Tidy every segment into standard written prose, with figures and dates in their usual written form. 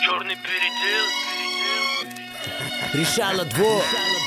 Черный передел. Решала двор.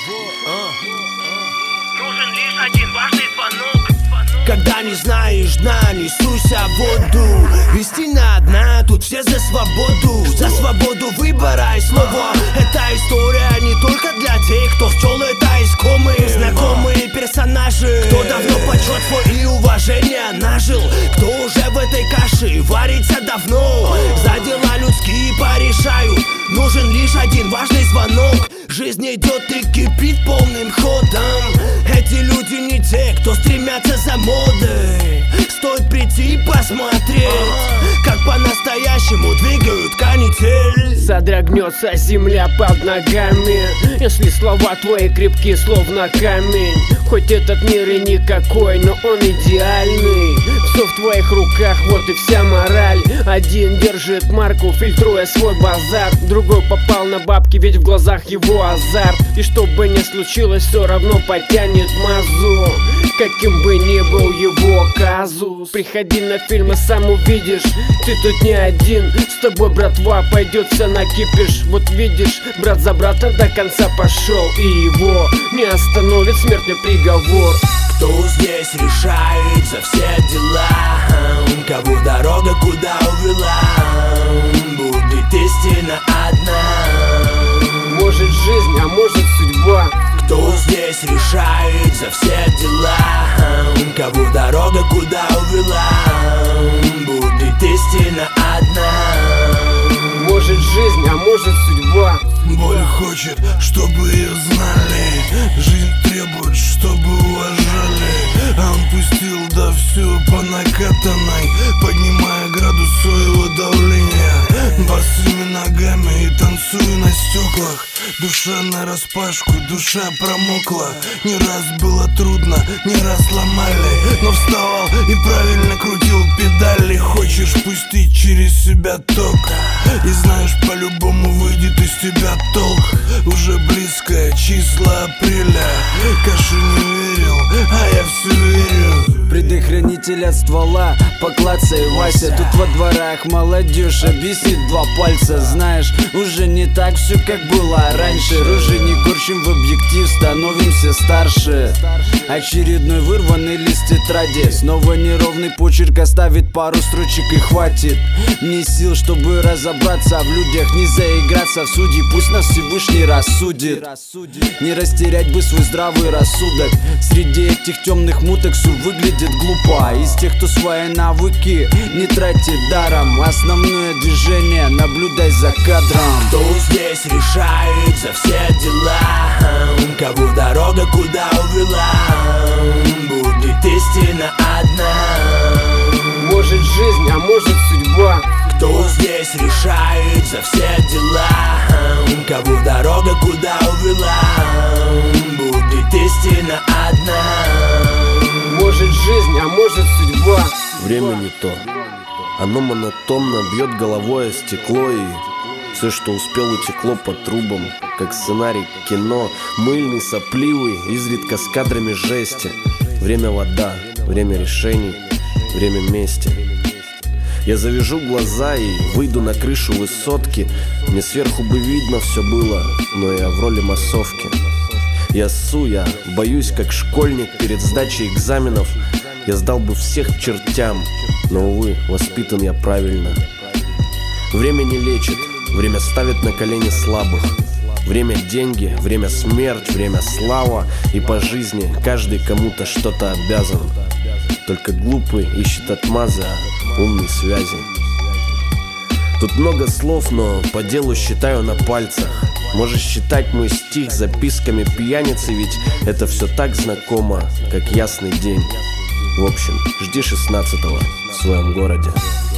Нужен лишь один важный звонок. Когда не знаешь дна, несуйся в воду. Истина одна, тут все за свободу. За свободу выбора и слова. Эта история не только для тех, кто счел это искомые. Знакомые персонажи, кто давно почет свой и уважение нажил. Кто уже в этой каше варится давно. За дела людские порешают. Нужен лишь один важный звонок. Жизнь идет и кипит полным ходом. Эти люди не те, кто стремятся за модой. Стоит прийти и посмотреть, как по-настоящему двигают канитель. Содрогнется земля под ногами, если слова твои крепки, словно камень. Хоть этот мир и никакой, но он идеальный. Все в твоих руках, вот и вся мораль. Один держит марку, фильтруя свой базар. Другой попал на бабки, ведь в глазах его азарт. И что бы ни случилось, все равно потянет мазу, каким бы ни был его казус. Приходи на фильм и сам увидишь, ты тут не один. С тобой, братва, пойдет все на кипиш. Вот видишь, брат за брата до конца пошел, и его не остановит смертный приговор. Кто здесь решает за все дела? Кого дорога куда увела? Будет истина одна. Может жизнь, а может судьба. Кто здесь решает за все дела? Кого дорога куда увела? Будет истина одна. Может жизнь, а может судьба. Боль хочет, чтобы ее знали. Жизнь требует, чтобы уважали. А он пустил, да все по накатанной, поднимая градус своего давления. Босыми ногами и танцую на стеклах. Душа нараспашку, душа промокла. Не раз было трудно, не раз ломали, но вставал и правильно крутил педали. Хочешь пустить через себя ток, и знаешь, по-любому выйдет из тебя толк. Уже близкое число апреля. Каши не верил, а я все верю. Предохранитель от ствола, поклацай, Вася. Тут во дворах молодежь объяснит два пальца. Знаешь, уже не так все, как было раньше. Рожи не корчим в объектив, становимся старше. Очередной вырванный лист тетради. Снова неровный почерк оставит пару строчек и хватит. Мне сил, чтобы разобраться в людях, не заиграться в судьи. Пусть нас Всевышний рассудит. Не растерять бы свой здравый рассудок. Среди этих темных муток все выглядит глупо. Из тех, кто свои навыки не тратит даром. Основное движение наблюдай за кадром. Кто здесь решает за все дела? Кого дорога куда увела? Будет истина одна. Может жизнь, а может судьба. Кто здесь решает за все дела? Кого дорога куда увела? Будет истина одна. Может жизнь, а может судьба. Время не то. Оно монотонно бьет головой о стекло, и все, что успел, утекло по трубам. Как сценарий кино, мыльный, сопливый, изредка с кадрами жести. Время вода, время решений, время мести. Я завяжу глаза и выйду на крышу высотки. Мне сверху бы видно все было, но я в роли массовки. Я ссу, я боюсь, как школьник перед сдачей экзаменов. Я сдал бы всех к чертям, но, увы, воспитан я правильно. Время не лечит, время ставит на колени слабых. Время деньги, время смерть, время слава. И по жизни каждый кому-то что-то обязан. Только глупый ищет отмазы, а умный связи. Тут много слов, но по делу считаю на пальцах. Можешь считать мой стих записками пьяницы, ведь это все так знакомо, как ясный день. В общем, жди 16-го в своем городе.